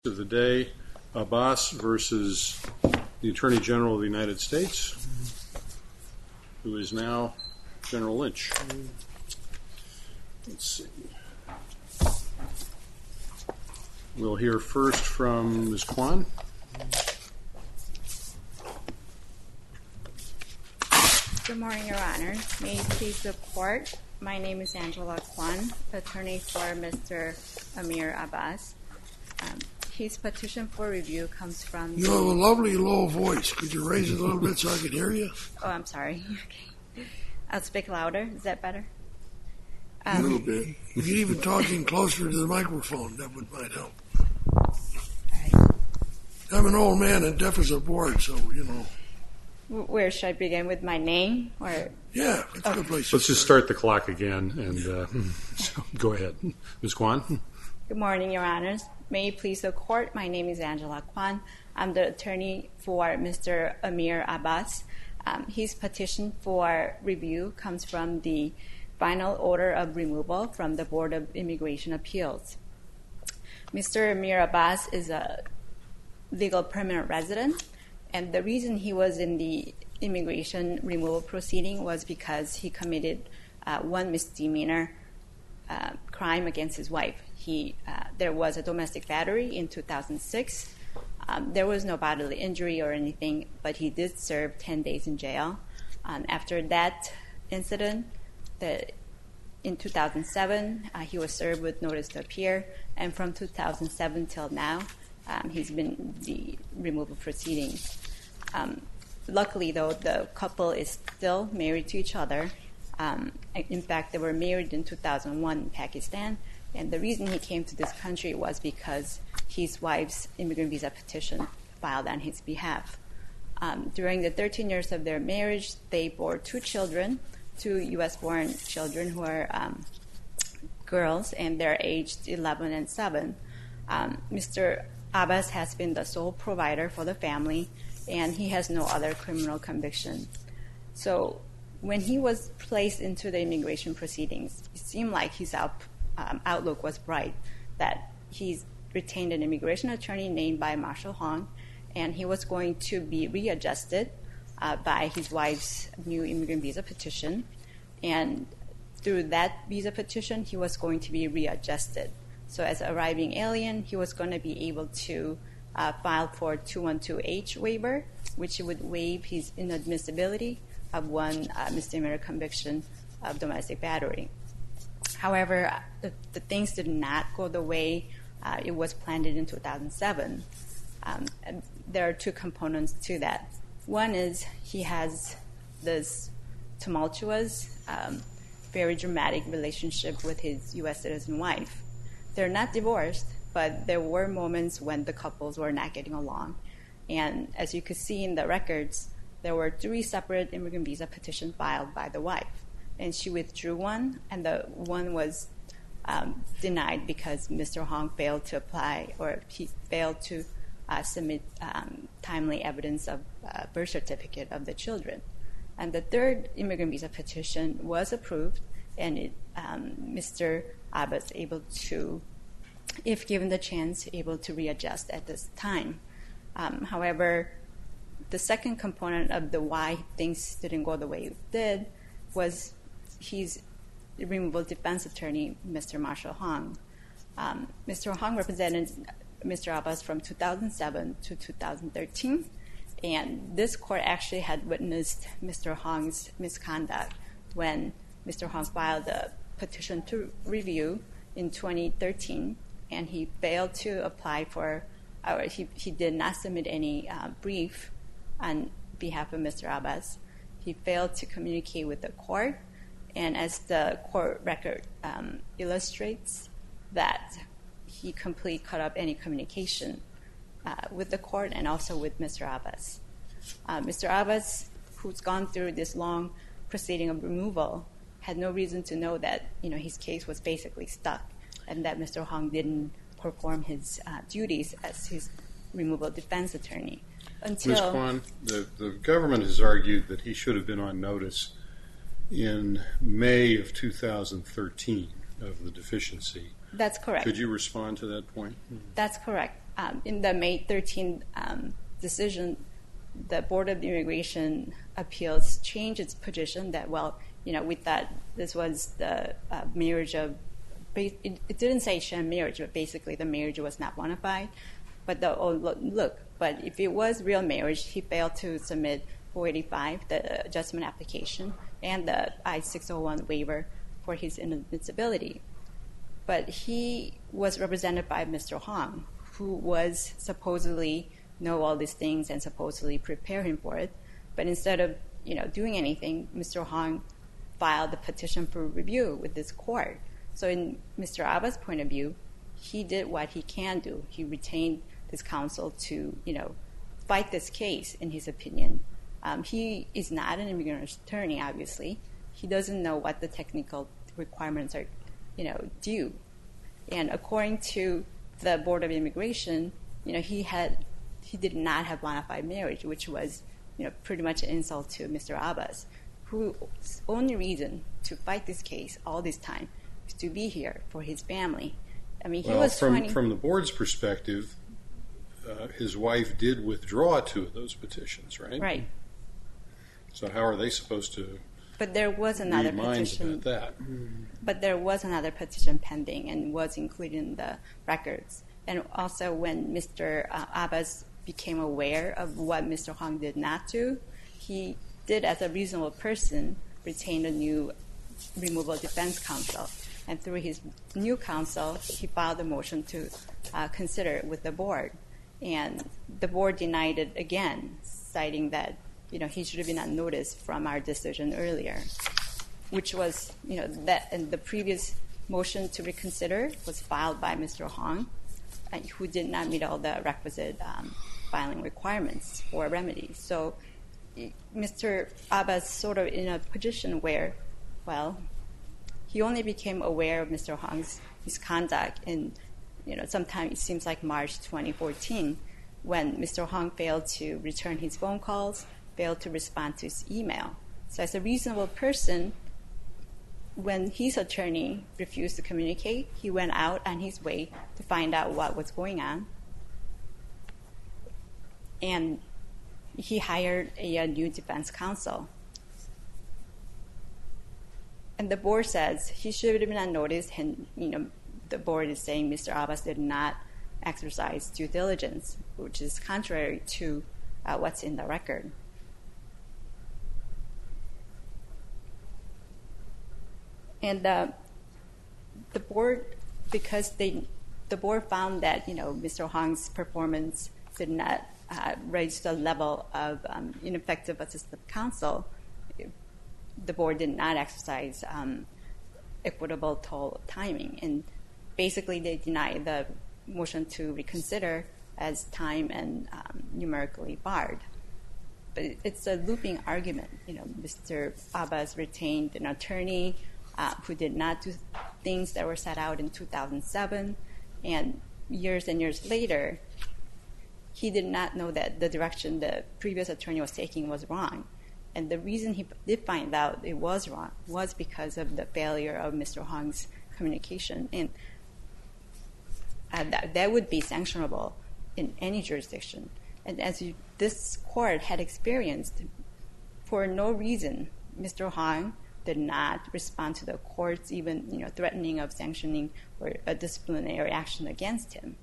Of the day, Abbas versus the Attorney General of the United States, who is now General Lynch. Let's see. We'll hear first from Ms. Kwan. Good morning, Your Honor. May it please the Court, my name is Angela Kwan, attorney for Mr. Amir Abbas. His petition for review comes from... You have a lovely low voice. Could you raise it a little bit so I could hear you? Oh, I'm sorry. Okay. I'll speak louder. Is that better? A little bit. You could even talking closer to the microphone. That might help. All right. I'm an old man and deaf as a board, so, you know. Where should I begin? With my name? Or? Yeah, that's a good place. Let's just start the clock again, and so go ahead. Ms. Kwan? Good morning, Your Honors. May it please the Court, my name is Angela Kwan. I'm the attorney for Mr. Amir Abbas. His petition for review comes from the final order of removal from the Board of Immigration Appeals. Mr. Amir Abbas is a legal permanent resident, and the reason he was in the immigration removal proceeding was because he committed one misdemeanor crime against his wife. There was a domestic battery in 2006. There was no bodily injury or anything, but he did serve 10 days in jail. After that incident, in 2007, he was served with notice to appear, and from 2007 till now, he's been in the removal proceedings. Luckily, though, the couple is still married to each other. In fact, they were married in 2001 in Pakistan, and the reason he came to this country was because his wife's immigrant visa petition filed on his behalf. During the 13 years of their marriage, they bore two children, two U.S.-born children who are girls, and they're aged 11 and 7. Mr. Abbas has been the sole provider for the family, and he has no other criminal conviction. So when he was placed into the immigration proceedings, it seemed like his outlook was bright, that he's retained an immigration attorney named by Marshall Hong, and he was going to be readjusted by his wife's new immigrant visa petition, and through that visa petition, he was going to be readjusted. So as an arriving alien, he was going to be able to file for 212H waiver, which would waive his inadmissibility of one misdemeanor conviction of domestic battery. However, the things did not go the way it was planned in 2007. There are two components to that. One is he has this tumultuous, very dramatic relationship with his U.S. citizen wife. They're not divorced, but there were moments when the couples were not getting along. And as you could see in the records, there were 3 separate immigrant visa petitions filed by the wife. And she withdrew one, and the one was denied because Mr. Hong failed to apply, or he failed to submit timely evidence of birth certificate of the children. And the 3rd immigrant visa petition was approved, and Mr. Abbas able to, if given the chance, able to readjust at this time. However, the second component of the why things didn't go the way it did was his removal defense attorney, Mr. Marshall Hong. Mr. Hong represented Mr. Abbas from 2007 to 2013, and this court actually had witnessed Mr. Hong's misconduct when Mr. Hong filed a petition to review in 2013, and he failed to apply for, or he did not submit any brief on behalf of Mr. Abbas. He failed to communicate with the court, and as the court record illustrates, that he completely cut off any communication with the court and also with Mr. Abbas. Mr. Abbas, who's gone through this long proceeding of removal, had no reason to know that his case was basically stuck and that Mr. Hong didn't perform his duties as his removal defense attorney. Ms. Kwan, the government has argued that he should have been on notice in May of 2013 of the deficiency. That's correct. Could you respond to that point? That's correct. in the May 13th decision, the Board of Immigration Appeals changed its position that, well, we thought this was the marriage of, it didn't say sham marriage, but basically the marriage was not bona fide. But but if it was real marriage, he failed to submit 485, the adjustment application, and the I-601 waiver for his inadmissibility. But he was represented by Mr. Hong, who was supposedly know all these things and supposedly prepare him for it. But instead of doing anything, Mr. Hong filed the petition for review with this court. So in Mr. Abbas' point of view, he did what he can do. He retained this counsel to fight this case, in his opinion. He is not an immigrant attorney, obviously. He doesn't know what the technical requirements are due. And according to the Board of Immigration, he did not have bona fide marriage, which was pretty much an insult to Mr. Abbas, whose only reason to fight this case all this time is to be here for his family. I mean, he was from the board's perspective, his wife did withdraw 2 of those petitions, right? Right. So how are they supposed to? But there was another petition about that. But there was another petition pending and was included in the records. And also, when Mr. Abbas became aware of what Mr. Hong did not do, he did, as a reasonable person, retain a new removal defense counsel. And through his new counsel, he filed a motion to consider it with the board. And the board denied it again, citing that he should have been on notice from our decision earlier, which was that. And the previous motion to reconsider was filed by Mr. Hong, who did not meet all the requisite filing requirements for remedies. So Mr. Abbas sort of in a position where, well, he only became aware of Mr. Hong's misconduct in, sometime it seems like March 2014, when Mr. Hong failed to return his phone calls, failed to respond to his email. So as a reasonable person, when his attorney refused to communicate, he went out on his way to find out what was going on. And he hired a new defense counsel. And the board says he should have been on notice, and the board is saying Mr. Abbas did not exercise due diligence, which is contrary to what's in the record. And the board, because the board found that Mr. Hong's performance did not raise the level of ineffective assistive counsel, the board did not exercise equitable toll timing, and basically they denied the motion to reconsider as time and numerically barred. But it's a looping argument. Mr. Abbas retained an attorney who did not do things that were set out in 2007, and years later, he did not know that the direction the previous attorney was taking was wrong. And the reason he did find out it was wrong was because of the failure of Mr. Hong's communication. And that would be sanctionable in any jurisdiction. And as this court had experienced, for no reason, Mr. Hong did not respond to the court's even threatening of sanctioning or a disciplinary action against him.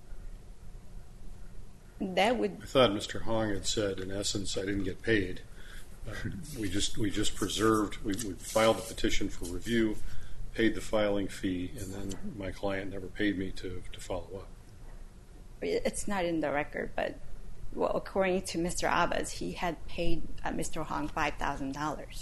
I thought Mr. Hong had said, in essence, I didn't get paid. We just preserved. We filed the petition for review, paid the filing fee, and then my client never paid me to follow up. It's not in the record, but according to Mr. Abbas, he had paid Mr. Hong $5,000.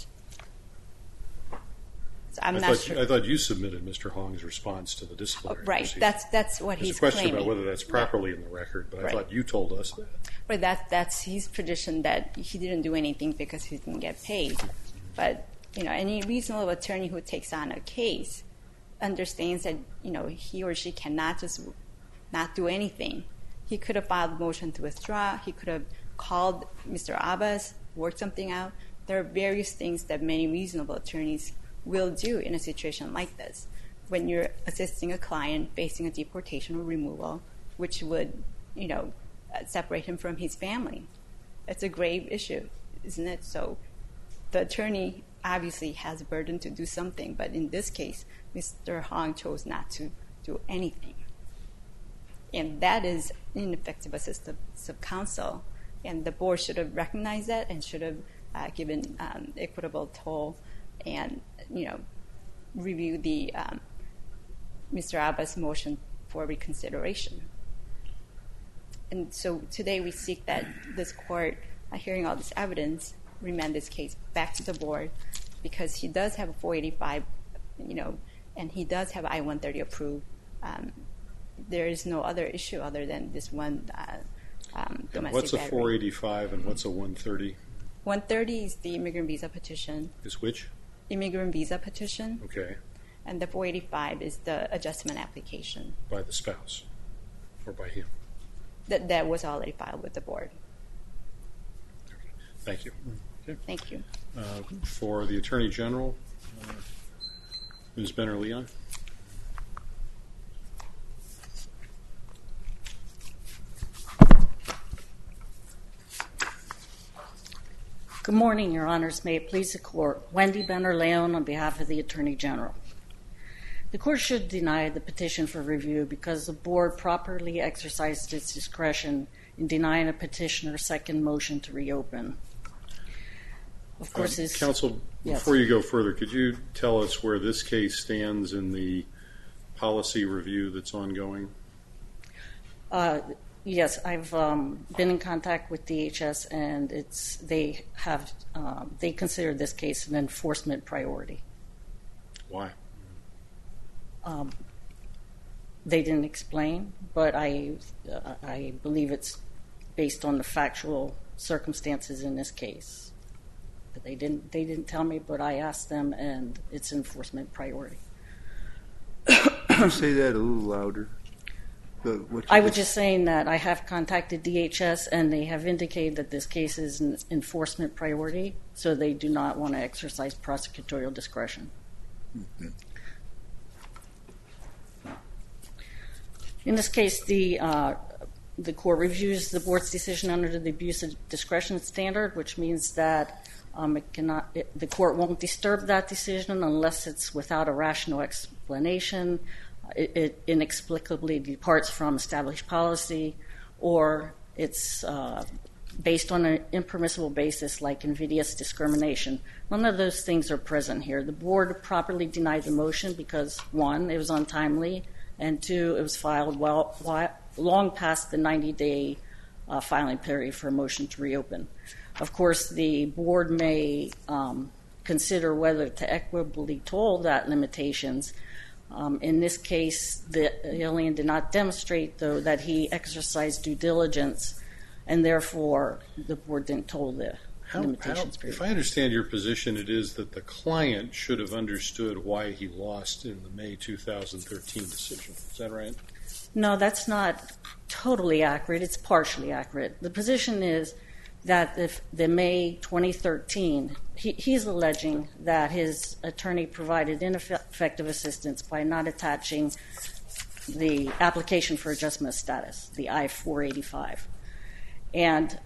So I'm not sure. I thought you submitted Mr. Hong's response to the disciplinary procedure. Right, that's what he's claiming. There's a question about whether that's properly in the record, but I thought you told us that. But that's his tradition, that he didn't do anything because he didn't get paid. But any reasonable attorney who takes on a case understands that he or she cannot just not do anything. He could have filed a motion to withdraw. He could have called Mr. Abbas, worked something out. There are various things that many reasonable attorneys will do in a situation like this. When you're assisting a client facing a deportation or removal, which would separate him from his family. It's a grave issue, isn't it? So the attorney obviously has a burden to do something, but in this case, Mr. Hong chose not to do anything. And that is ineffective assistance of counsel, and the board should have recognized that and should have given equitable toll and, review the Mr. Abbas' motion for reconsideration. And so today we seek that this court, hearing all this evidence, remand this case back to the board because he does have a 485, and he does have I-130 approved. There is no other issue other than this one domestic What's a battery. 485 and what's a 130? 130 is the immigrant visa petition. Is which? Immigrant visa petition. Okay. And the 485 is the adjustment application. By the spouse or by him? That was already filed with the board. Okay. Thank you. Okay. Thank you. For the Attorney General, Ms. Benner-Leon. Good morning, Your Honors. May it please the Court. Wendy Benner-Leon on behalf of the Attorney General. The Court should deny the petition for review because the Board properly exercised its discretion in denying a petitioner's second motion to reopen. Of course, Counsel, yes. Before you go further, could you tell us where this case stands in the policy review that's ongoing? Yes, I've been in contact with DHS, and they consider this case an enforcement priority. Why? They didn't explain, but I believe it's based on the factual circumstances in this case. But they didn't tell me, but I asked them, and it's enforcement priority. Could you say that a little louder? I was just saying that I have contacted DHS, and they have indicated that this case is an enforcement priority, so they do not want to exercise prosecutorial discretion. Mm-hmm. In this case, the Court reviews the Board's decision under the abuse of discretion standard, which means that the Court won't disturb that decision unless it's without a rational explanation, it inexplicably departs from established policy, or it's based on an impermissible basis like invidious discrimination. None of those things are present here. The Board properly denied the motion because, one, it was untimely, and two, it was filed long past the 90-day filing period for a motion to reopen. Of course, the Board may consider whether to equitably toll that limitations. In this case, the alien did not demonstrate, though, that he exercised due diligence, and therefore the Board didn't toll the limitations period. If I understand your position, it is that the client should have understood why he lost in the May 2013 decision. Is that right? No, that's not totally accurate. It's partially accurate. The position is that if the May 2013, he's alleging that his attorney provided ineffective assistance by not attaching the application for adjustment of status, the I-485. And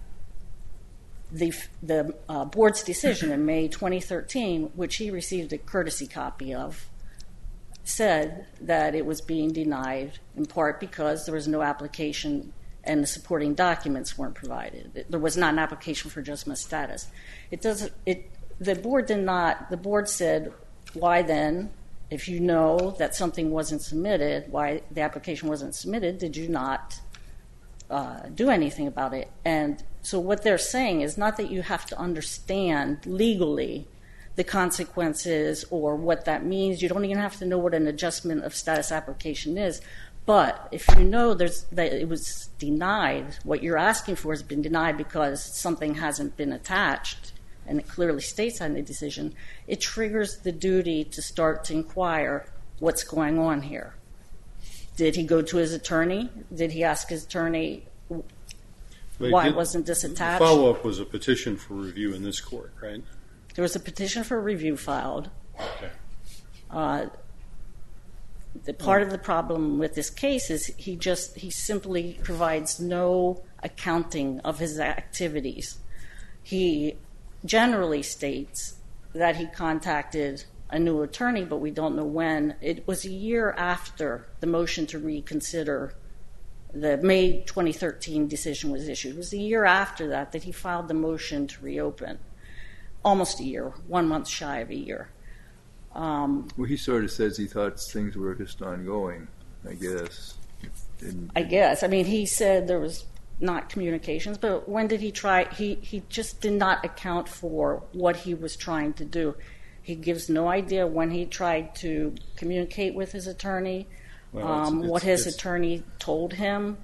the Board's decision in May 2013, which he received a courtesy copy of, said that it was being denied in part because there was no application and the supporting documents weren't provided. There was not an application for adjustment of status. The Board said, why then, if you know that something wasn't submitted, why the application wasn't submitted, did you not do anything about it? And so what they're saying is not that you have to understand legally the consequences or what that means. You don't even have to know what an adjustment of status application is. But if you know that it was denied, what you're asking for has been denied because something hasn't been attached, and it clearly states on the decision, it triggers the duty to start to inquire what's going on here. Did he go to his attorney? Did he ask his attorney why wasn't this attached? The follow-up was a petition for review in this court, right? There was a petition for review filed. Okay. The part of the problem with this case is he simply provides no accounting of his activities. He generally states that he contacted a new attorney, but we don't know when. It was a year after the motion to reconsider the May 2013 decision was issued. It was a year after that he filed the motion to reopen. Almost a year, 1 month shy of a year. Well, he sort of says he thought things were just ongoing, I guess. I mean, he said there was not communications, but when did he try? He just did not account for what he was trying to do. He gives no idea when he tried to communicate with his attorney, what his attorney told him,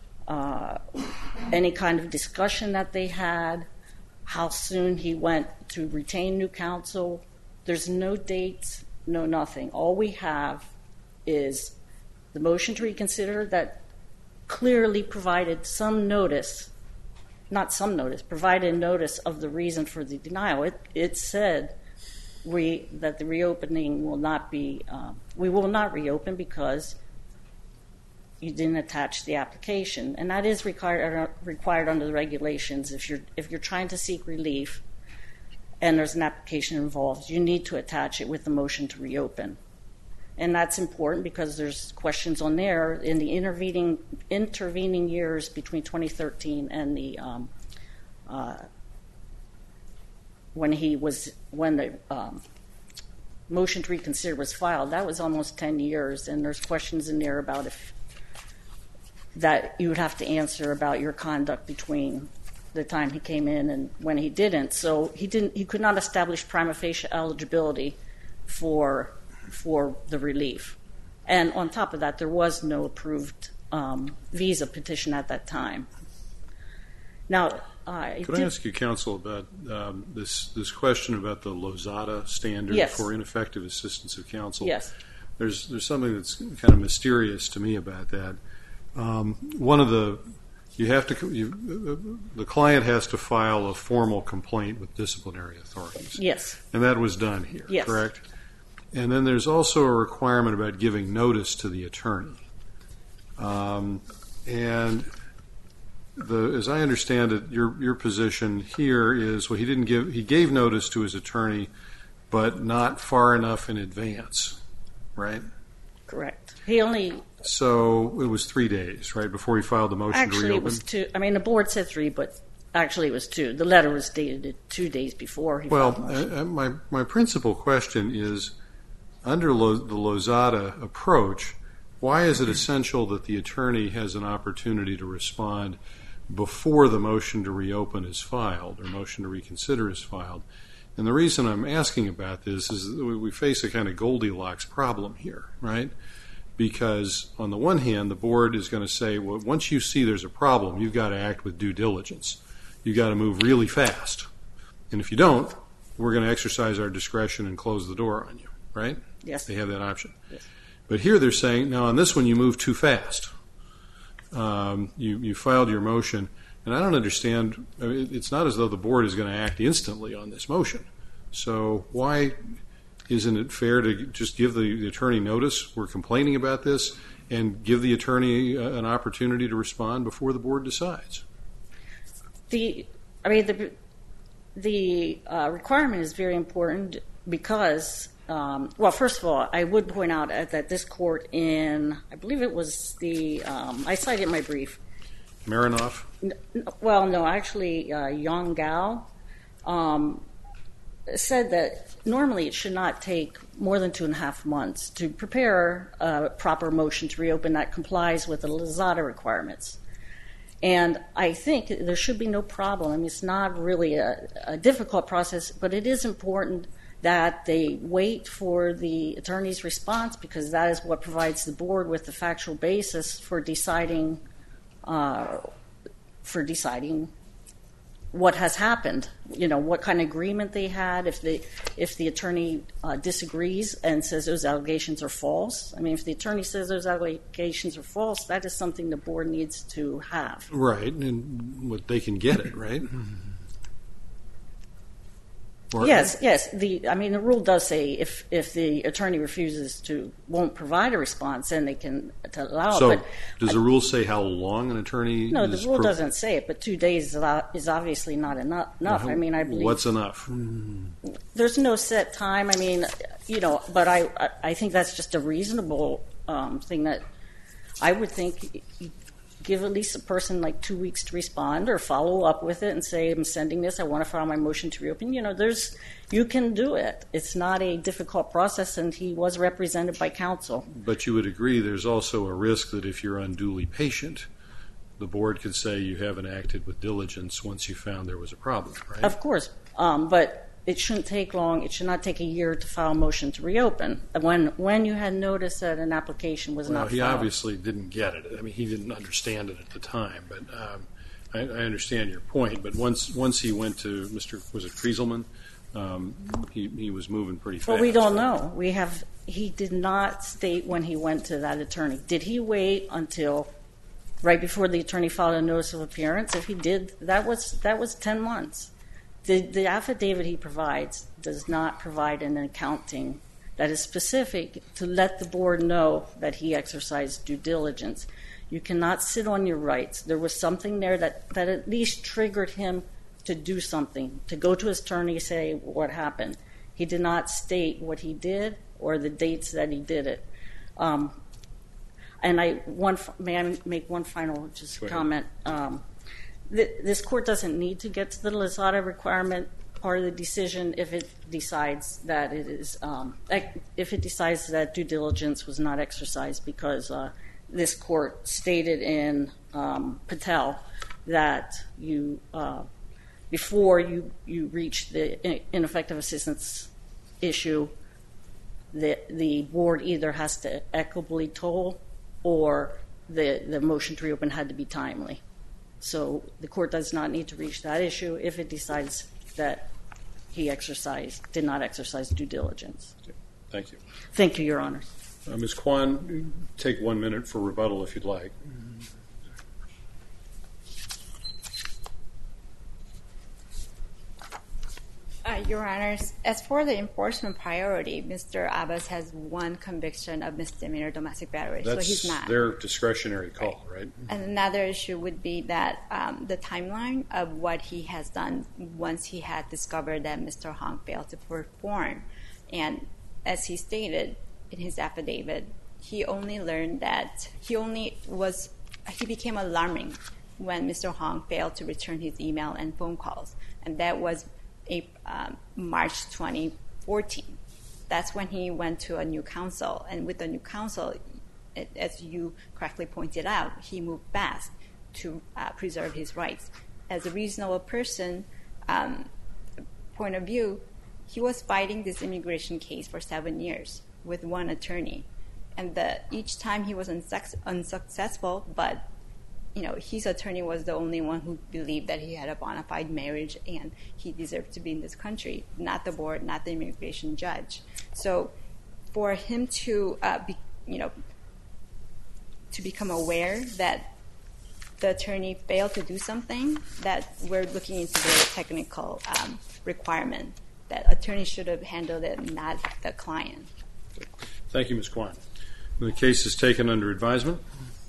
any kind of discussion that they had, how soon he went to retain new counsel. There's no dates, no nothing. All we have is the motion to reconsider that clearly provided some notice, provided notice of the reason for the denial. It said that the reopening will not be, we will not reopen because you didn't attach the application. And that is required under the regulations. If you're trying to seek relief and there's an application involved, you need to attach it with the motion to reopen. And that's important because there's questions on there in the intervening years between 2013 and the when the motion to reconsider was filed. That was almost 10 years, and there's questions in there about that you would have to answer about your conduct between the time he came in and when he didn't. So he could not establish prima facie eligibility for the relief. And on top of that, there was no approved visa petition at that time. Now, could I ask you, counsel, about this question about the Lozada standard for ineffective assistance of counsel? Yes. There's something that's kind of mysterious to me about that. One of the client has to file a formal complaint with disciplinary authorities. Yes. And that was done here, yes. Correct? And then there's also a requirement about giving notice to the attorney. And as I understand it, your position here is, well, he gave notice to his attorney, but not far enough in advance, right? Correct. So it was 3 days, right, before he filed the motion to reopen? Actually, it was 2. I mean, the board said 3, but actually it was 2. The letter was dated 2 days before he filed the motion. My principal question is, under the Lozada approach, why is it essential that the attorney has an opportunity to respond before the motion to reopen is filed or motion to reconsider is filed? And the reason I'm asking about this is that we face a kind of Goldilocks problem here, right? Because on the one hand, the board is going to say, well, once you see there's a problem, you've got to act with due diligence. You've got to move really fast. And if you don't, we're going to exercise our discretion and close the door on you, right? Yes. They have that option. Yes. But here they're saying, now on this one you move too fast. You filed your motion, and I don't understand. I mean, it's not as though the board is going to act instantly on this motion. So why isn't it fair to just give the attorney notice, we're complaining about this, and give the attorney an opportunity to respond before the board decides? The requirement is very important because, well, first of all, I would point out that this court in, I believe it was I cited in my brief. Marinoff? Well, no, actually, Yang Gao said that normally it should not take more than 2.5 months to prepare a proper motion to reopen that complies with the Lozada requirements. And I think there should be no problem. I mean, it's not really a difficult process, but it is important that they wait for the attorney's response because that is what provides the board with the factual basis for deciding what has happened. You know, what kind of agreement they had. If the attorney disagrees and says those allegations are false. I mean, if the attorney says those allegations are false, that is something the board needs to have. Right, and they can get it, right? Yes. The rule does say if the attorney won't provide a response, then they can allow it. So, But does the rule say how long an attorney? no, the rule doesn't say it. But 2 days is obviously not enough. I believe What's enough? there's no set time. But I think that's just a reasonable thing that I would think. Give at least a person like 2 weeks to respond or follow up with it and say, I'm sending this, I want to file my motion to reopen. You can do it. It's not a difficult process, and he was represented by counsel. But you would agree there's also a risk that if you're unduly patient, the board could say you haven't acted with diligence once you found there was a problem, right? Of course. But it shouldn't take long. It should not take a year to file a motion to reopen. When you had noticed that an application was not filed. He obviously didn't get it. He didn't understand it at the time. But I understand your point. But once he went to was it Krieselman? He was moving pretty fast. Well, we don't know. He did not state when he went to that attorney. Did he wait until right before the attorney filed a notice of appearance? If he did, that was 10 months. The affidavit he provides does not provide an accounting that is specific to let the board know that he exercised due diligence. You cannot sit on your rights. There was something there that at least triggered him to do something, to go to his attorney and say what happened. He did not state what he did or the dates that he did it. May I make one final comment? This court doesn't need to get to the Lozada requirement part of the decision if it decides that due diligence was not exercised, because this court stated in Patel that before you reach the ineffective assistance issue, the board either has to equitably toll or the motion to reopen had to be timely. So the court does not need to reach that issue if it decides that he did not exercise due diligence. Okay. Thank you. Thank you, Your Honor. Ms. Kwan, take 1 minute for rebuttal if you'd like. Your Honors, as for the enforcement priority, Mr. Abbas has one conviction of misdemeanor domestic battery, so he's not. That's their discretionary call, right? And another issue would be that the timeline of what he has done once he had discovered that Mr. Hong failed to perform. And as he stated in his affidavit, he only learned that he became alarming when Mr. Hong failed to return his email and phone calls. And that was March 2014. That's when he went to a new counsel. And with the new counsel, as you correctly pointed out, he moved fast to preserve his rights. As a reasonable person point of view, he was fighting this immigration case for 7 years with one attorney. And each time he was unsuccessful, but his attorney was the only one who believed that he had a bona fide marriage and he deserved to be in this country, not the board, not the immigration judge. So for him to become aware that the attorney failed to do something, that we're looking into the technical requirement that attorney should have handled it, not the client. Thank you, Ms. Kwan. The case is taken under advisement.